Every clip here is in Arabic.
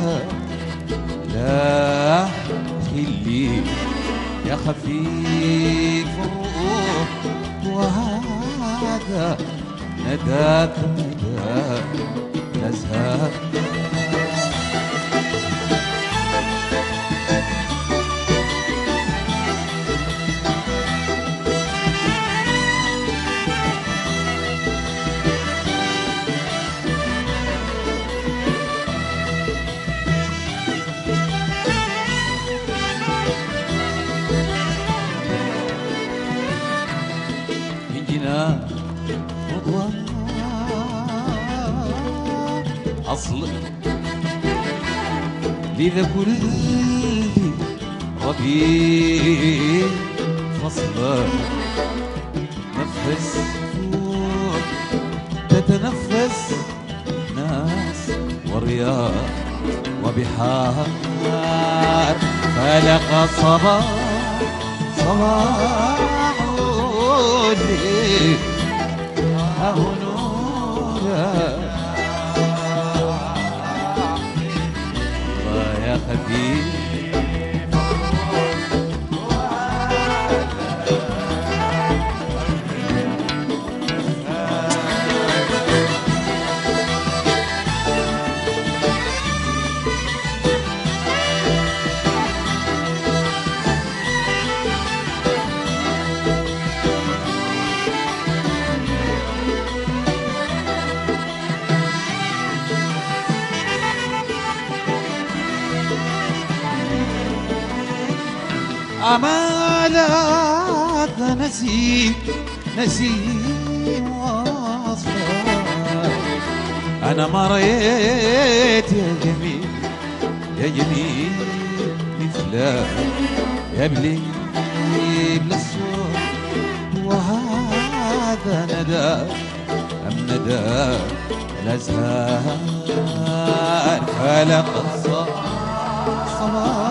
لا خلي يا خفيف الروح، وهذا نداك نداك الأزهار. أصل لذا كل ربيع فصل نفس تتنفس ناس ورياض وبحار، فلق الصباح صباح لي نورا يا خفيف. أمالك نسيم نسيم وصفا، أنا مريت يا جميل يا جميل مثلك يا بليل الصوت، وهذا نداك أم نداك الأزهار، خلق الصباح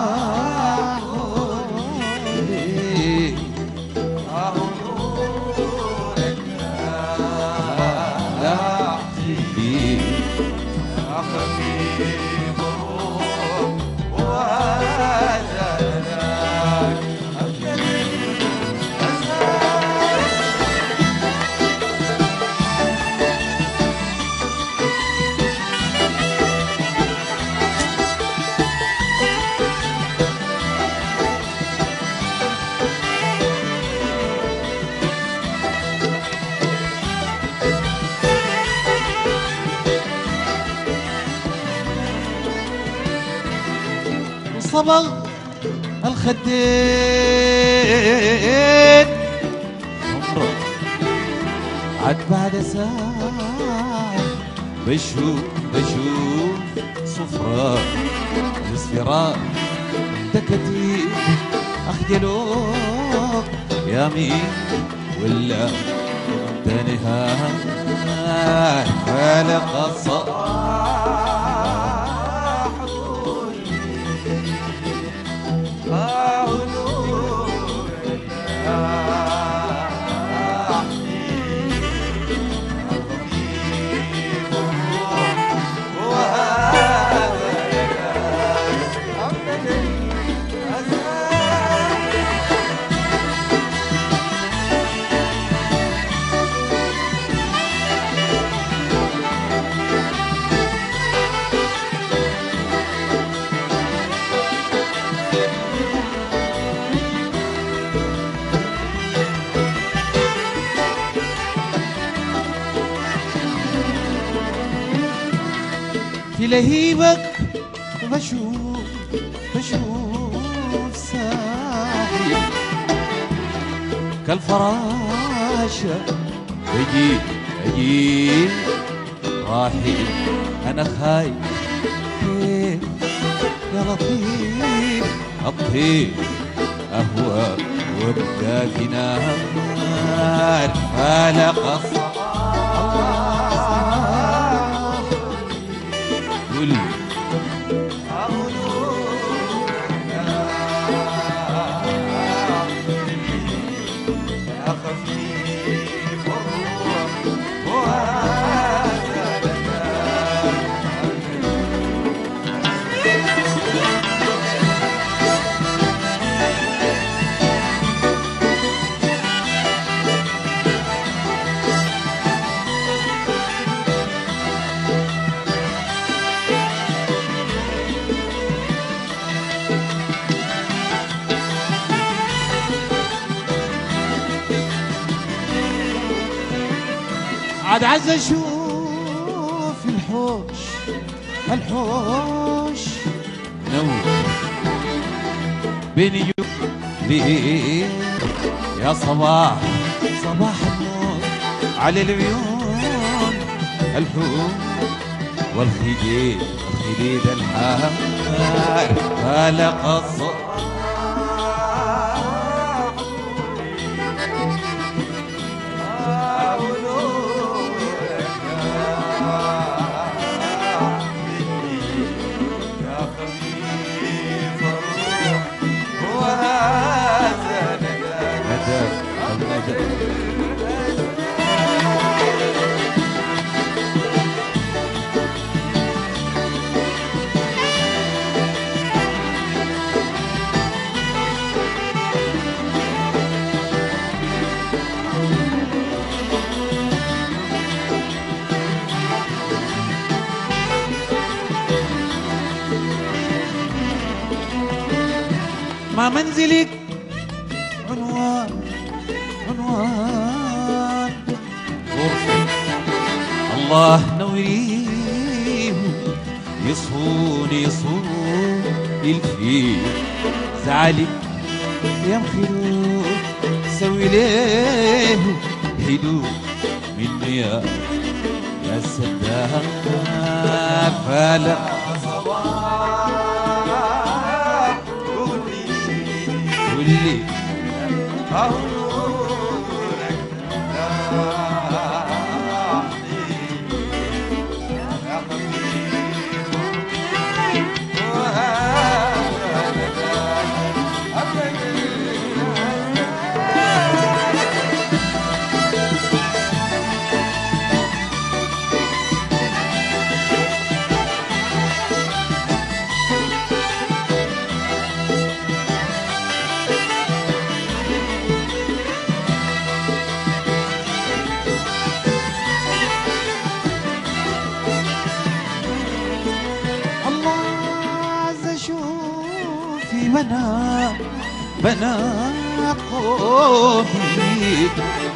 صبغ الخدين عمره عد بعد ساعة، بشوف صفرة اصفرار تكتيب، أخجلوك يا مين ولا تنهار، خلق الصباح في لهيبك بشوف ساحل كالفراشة، أجيب راحل أنا خايف كيف يا لطيف أطيب أهوى وابدأ في نار، خلق الصباح كل عاد عايز اشوف الحوش الحوش نور بيني ليه يا صباح صباح النور على العيون الحور والخديد الخديد الحار خلق الصباح ما منزلك عنوان عنوان غرفة الله نوريه يصون الفيل زعلك يا مخلوق سوي ليه حدود مني يا سداد فلا اللي هونك يا بنا قومي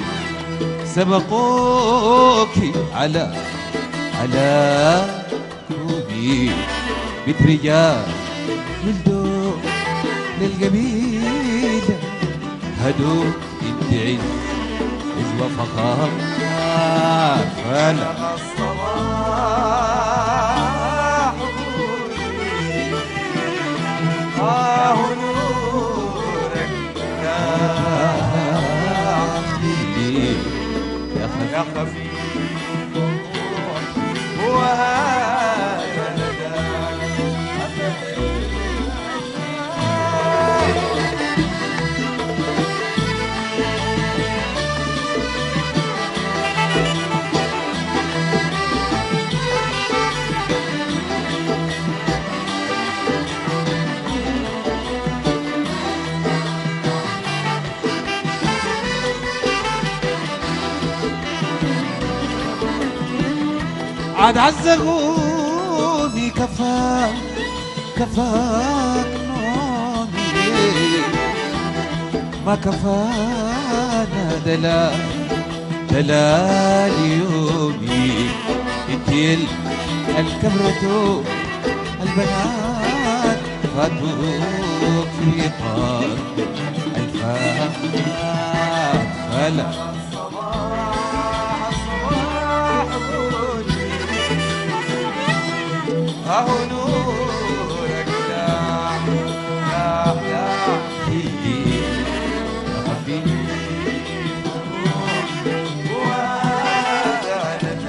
سبقوك على كوبي بيت رجال يلدوا للقبيلة هدوا انت عز وفخار فلا الصباح نورك يا خفيف وهذا عاد عزقوني كفاك نومي ما كفانا دلال يومي انتي الكبرة البنات فاتوك في طار الفات فلا هو نورك لاح يا خفيف وزادتك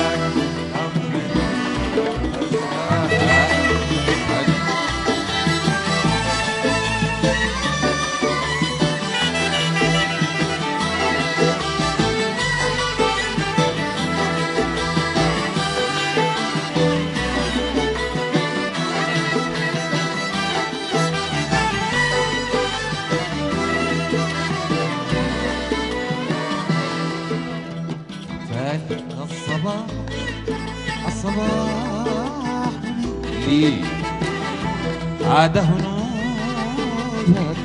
الصباح لي عاده نور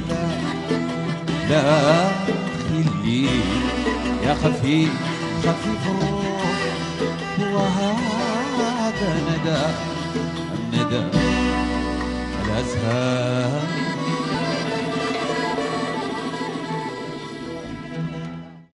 لا خلي يا خفيف الروح هذا ندى الندى الأزهار